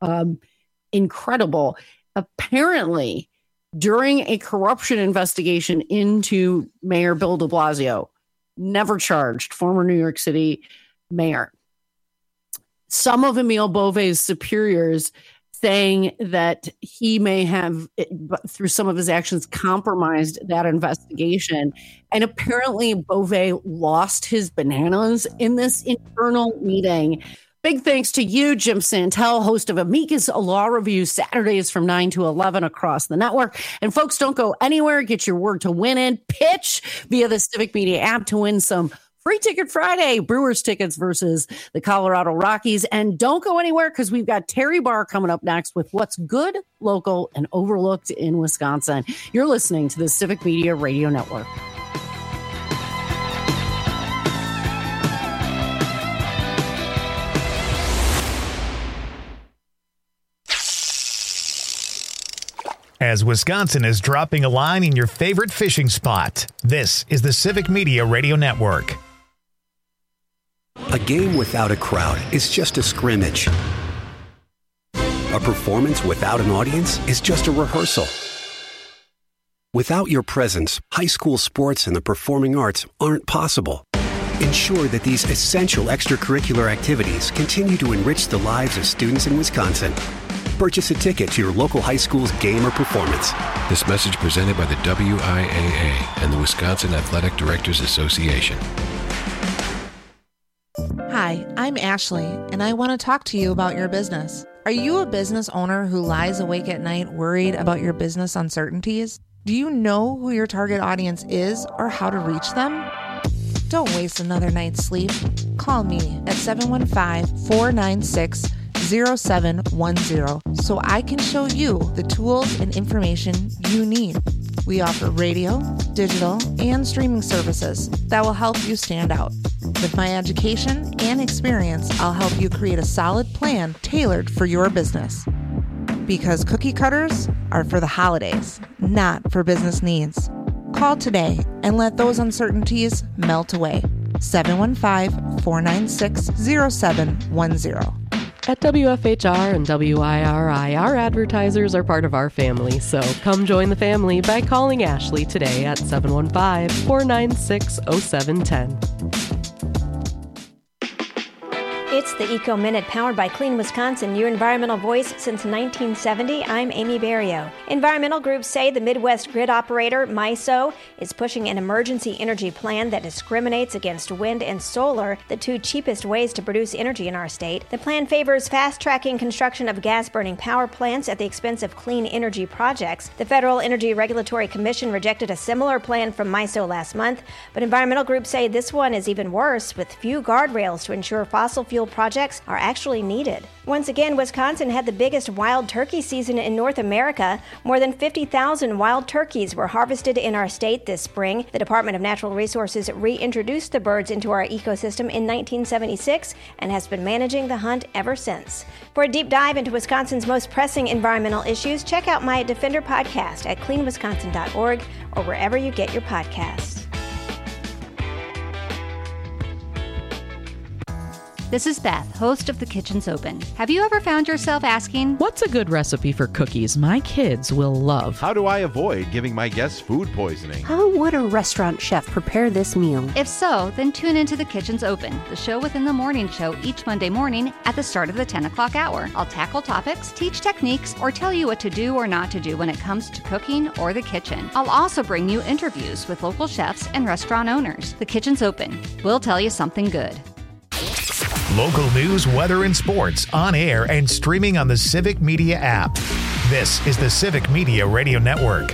incredible. Apparently, during a corruption investigation into Mayor Bill de Blasio, never charged, former New York City mayor, some of Emile Beauvais' superiors saying that he may have, through some of his actions, compromised that investigation. And apparently Beauvais lost his bananas in this internal meeting. Big thanks to you, Jim Santel, host of Amicus Law Review, Saturdays from 9 to 11 across the network. And folks, don't go anywhere. Get your word to win in. Pitch via the Civic Media app to win some Free Ticket Friday, Brewers tickets versus the Colorado Rockies. And don't go anywhere because we've got Terry Barr coming up next with what's good, local, and overlooked in Wisconsin. You're listening to the Civic Media Radio Network. As Wisconsin is dropping a line in your favorite fishing spot, this is the Civic Media Radio Network. A game without a crowd is just a scrimmage. A performance without an audience is just a rehearsal. Without your presence, high school sports and the performing arts aren't possible. Ensure that these essential extracurricular activities continue to enrich the lives of students in Wisconsin. Purchase a ticket to your local high school's game or performance. This message presented by the WIAA and the Wisconsin Athletic Directors Association. Hi, I'm Ashley, and I want to talk to you about your business. Are you a business owner who lies awake at night worried about your business uncertainties? Do you know who your target audience is or how to reach them? Don't waste another night's sleep. Call me at 715-496-0710 so I can show you the tools and information you need. We offer radio, digital, and streaming services that will help you stand out. With my education and experience, I'll help you create a solid plan tailored for your business. Because cookie cutters are for the holidays, not for business needs. Call today and let those uncertainties melt away. 715-496-0710. At WFHR and WIRI, our advertisers are part of our family, so come join the family by calling Ashley today at 715-496-0710. It's the Eco Minute powered by Clean Wisconsin, your environmental voice since 1970. I'm Amy Barrio. Environmental groups say the Midwest grid operator, MISO, is pushing an emergency energy plan that discriminates against wind and solar, the two cheapest ways to produce energy in our state. The plan favors fast-tracking construction of gas-burning power plants at the expense of clean energy projects. The Federal Energy Regulatory Commission rejected a similar plan from MISO last month, but environmental groups say this one is even worse, with few guardrails to ensure fossil fuel projects are actually needed. Once again, Wisconsin had the biggest wild turkey season in North America. More than 50,000 wild turkeys were harvested in our state this spring. The Department of Natural Resources reintroduced the birds into our ecosystem in 1976 and has been managing the hunt ever since. For a deep dive into Wisconsin's most pressing environmental issues, check out my Defender podcast at cleanwisconsin.org or wherever you get your podcasts. This is Beth, host of The Kitchen's Open. Have you ever found yourself asking, what's a good recipe for cookies my kids will love? How do I avoid giving my guests food poisoning? How would a restaurant chef prepare this meal? If so, then tune into The Kitchen's Open, the show within the morning show each Monday morning at the start of the 10 o'clock hour. I'll tackle topics, teach techniques, or tell you what to do or not to do when it comes to cooking or the kitchen. I'll also bring you interviews with local chefs and restaurant owners. The Kitchen's Open. We'll tell you something good. Local news, weather, and sports on air and streaming on the Civic Media app. This is the Civic Media Radio Network.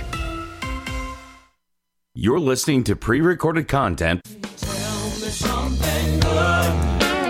You're listening to pre-recorded content. Tell me something good.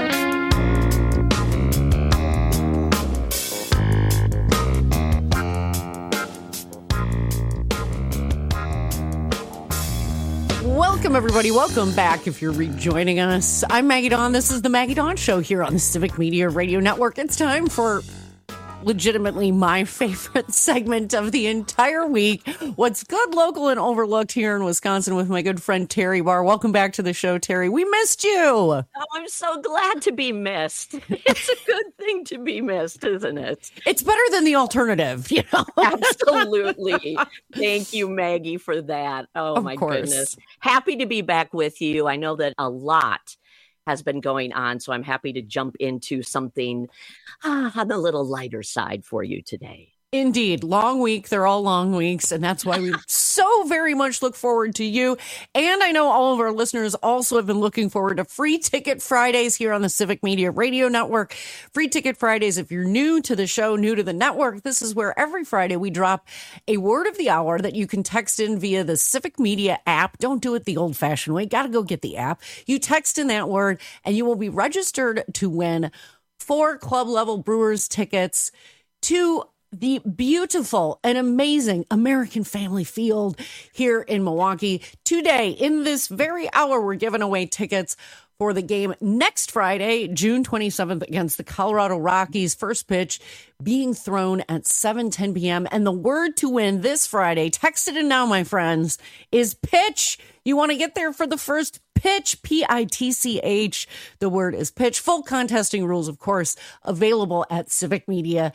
Welcome, everybody. Welcome back if you're rejoining us. I'm Maggie Dawn. This is the Maggie Dawn Show here on the Civic Media Radio Network. It's time for legitimately my favorite segment of the entire week. What's good, local, and overlooked here in Wisconsin with my good friend Terry Barr. Welcome back to the show, Terry. We missed you. Oh, I'm so glad to be missed. It's a good thing to be missed, isn't it? It's better than the alternative, you know? Absolutely. Thank you, Maggie, for that. Oh, my goodness. Happy to be back with you. I know that a lot has been going on. So I'm happy to jump into something on the little lighter side for you today. Indeed. Long week. They're all long weeks. And that's why we so very much look forward to you. And I know all of our listeners also have been looking forward to Free Ticket Fridays here on the Civic Media Radio Network. Free Ticket Fridays, if you're new to the show, new to the network, this is where every Friday we drop a word of the hour that you can text in via the Civic Media app. Don't do it the old-fashioned way. Got to go get the app. You text in that word and you will be registered to win 4 club-level Brewers tickets to the beautiful and amazing American Family Field here in Milwaukee. Today, in this very hour, we're giving away tickets for the game next Friday, June 27th, against the Colorado Rockies. First pitch being thrown at 7:10 p.m. And the word to win this Friday, text it in now, my friends, is pitch. You want to get there for the first pitch, P-I-T-C-H. The word is pitch. Full contesting rules, of course, available at civicmedia.us.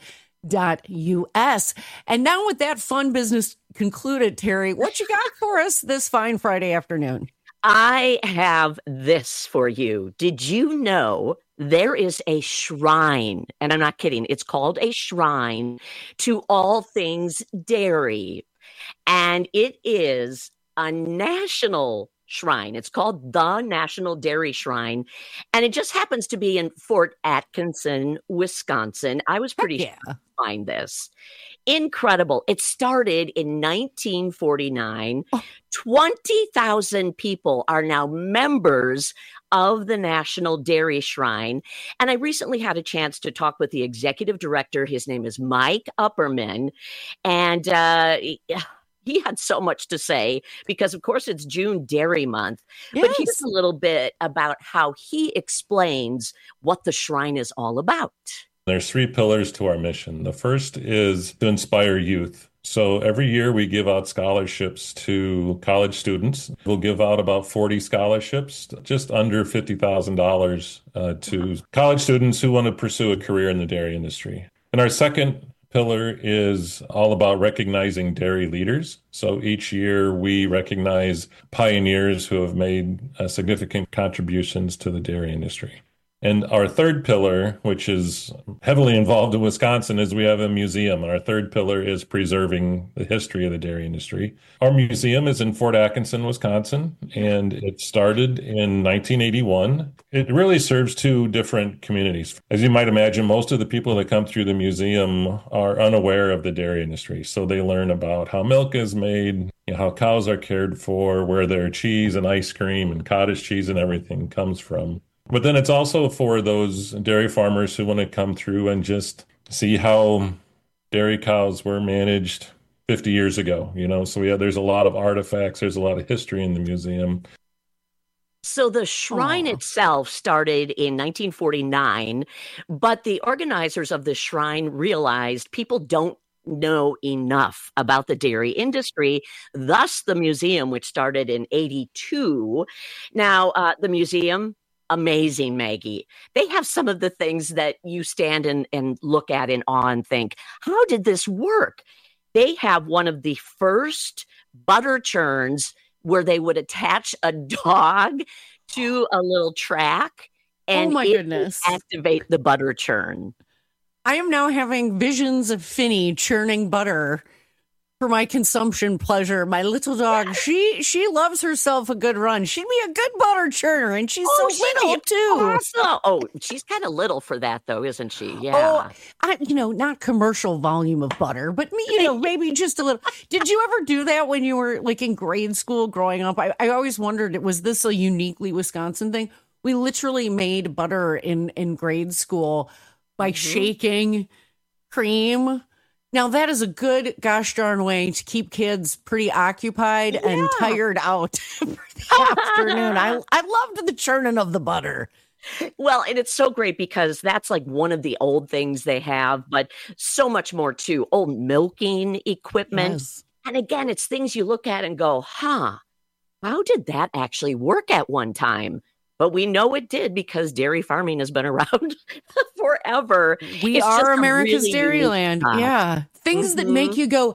And now with that fun business concluded, Terry, what you got for us this fine Friday afternoon? I have this for you. Did you know there is a shrine, and I'm not kidding, it's called a shrine to all things dairy, and it is a national shrine. It's called the National Dairy Shrine, and it just happens to be in Fort Atkinson, Wisconsin. I was pretty sure to find this. Incredible. It started in 1949. 20,000 people are now members of the National Dairy Shrine. And I recently had a chance to talk with the executive director. His name is Mike Upperman. And he had so much to say because, of course, it's June Dairy Month. Yes. But here's a little bit about how he explains what the shrine is all about. There's 3 pillars to our mission. The first is to inspire youth. So every year we give out scholarships to college students. We'll give out about 40 scholarships, just under $50,000 to college students who want to pursue a career in the dairy industry. And our second pillar is all about recognizing dairy leaders. So each year we recognize pioneers who have made significant contributions to the dairy industry. And our third pillar, which is heavily involved in Wisconsin, is we have a museum. Our third pillar is preserving the history of the dairy industry. Our museum is in Fort Atkinson, Wisconsin, and it started in 1981. It really serves 2 different communities. As you might imagine, most of the people that come through the museum are unaware of the dairy industry. So they learn about how milk is made, how cows are cared for, where their cheese and ice cream and cottage cheese and everything comes from. But then it's also for those dairy farmers who want to come through and just see how dairy cows were managed 50 years ago, So there's a lot of artifacts, there's a lot of history in the museum. So the shrine itself started in 1949, but the organizers of the shrine realized people don't know enough about the dairy industry, thus the museum, which started in 82. Now, the museum, amazing, Maggie. They have some of the things that you stand and look at in awe and think, how did this work? They have one of the first butter churns where they would attach a dog to a little track and activate the butter churn. I am now having visions of Finny churning butter for my consumption pleasure. My little dog, she loves herself a good run. She'd be a good butter churner, and she's so little too. Awesome. Oh, she's kind of little for that, though, isn't she? Yeah. Not commercial volume of butter, but maybe just a little. Did you ever do that when you were like in grade school growing up? I always wondered, was this a uniquely Wisconsin thing? We literally made butter in grade school by shaking cream. Now, that is a good gosh darn way to keep kids pretty occupied and tired out for the afternoon. I loved the churning of the butter. Well, and it's so great because that's like one of the old things they have, but so much more too. Old milking equipment. Yes. And again, it's things you look at and go, how did that actually work at one time? But we know it did because dairy farming has been around forever. We are America's dairyland. Yeah. Things that make you go,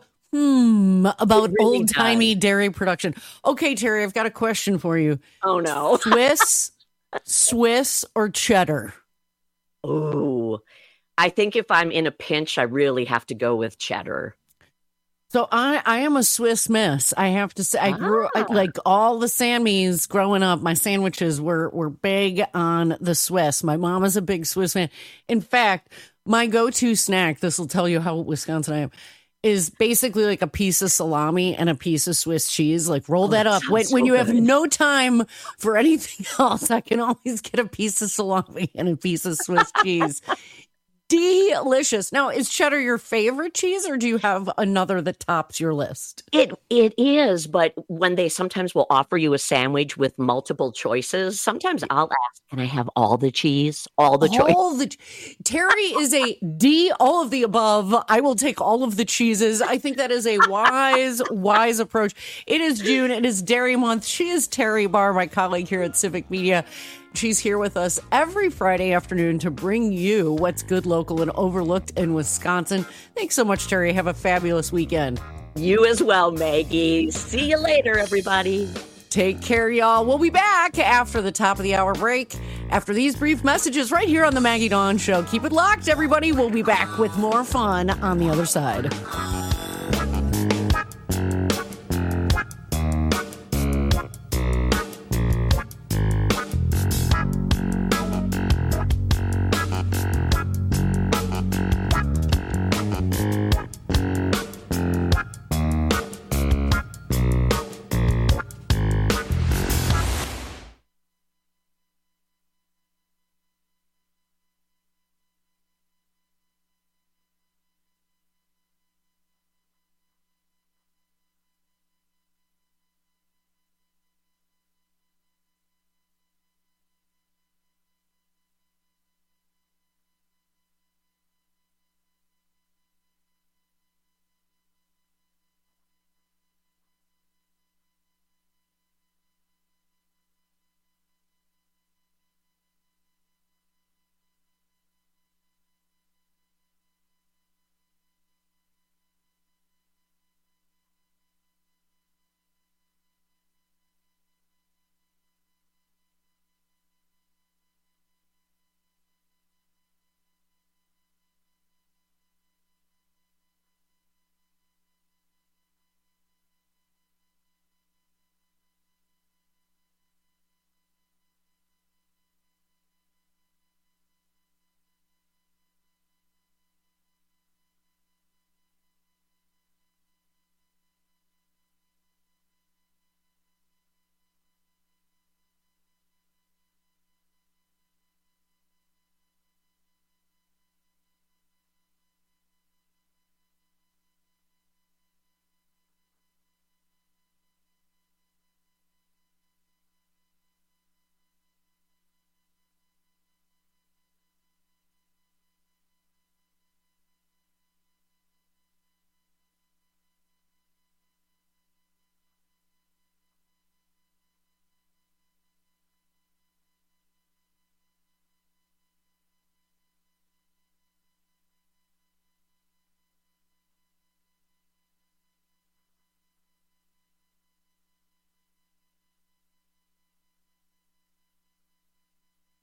about really old-timey dairy production. Okay, Terry, I've got a question for you. Oh, no. Swiss Swiss or cheddar? Oh, I think if I'm in a pinch, I really have to go with cheddar. So I am a Swiss miss. I have to say, I grew like all the Sammys growing up. My sandwiches were big on the Swiss. My mom is a big Swiss fan. In fact, my go-to snack, this will tell you how Wisconsin I am, is basically like a piece of salami and a piece of Swiss cheese. Like roll that up. When you have no time for anything else, I can always get a piece of salami and a piece of Swiss cheese. Delicious. Now, is cheddar your favorite cheese, or do you have another that tops your list? It is, but when they sometimes will offer you a sandwich with multiple choices, sometimes I'll ask, can I have all the cheese? All the choices? Terry is a D, all of the above. I will take all of the cheeses. I think that is a wise approach. It is June. It is Dairy Month. She is Terry Barr, my colleague here at Civic Media. She's here with us every Friday afternoon to bring you what's good, local, and overlooked in Wisconsin. Thanks so much, Terry. Have a fabulous weekend. You as well, Maggie. See you later, everybody. Take care, y'all. We'll be back after the top of the hour break, after these brief messages right here on the Maggie Dawn Show. Keep it locked, everybody. We'll be back with more fun on the other side.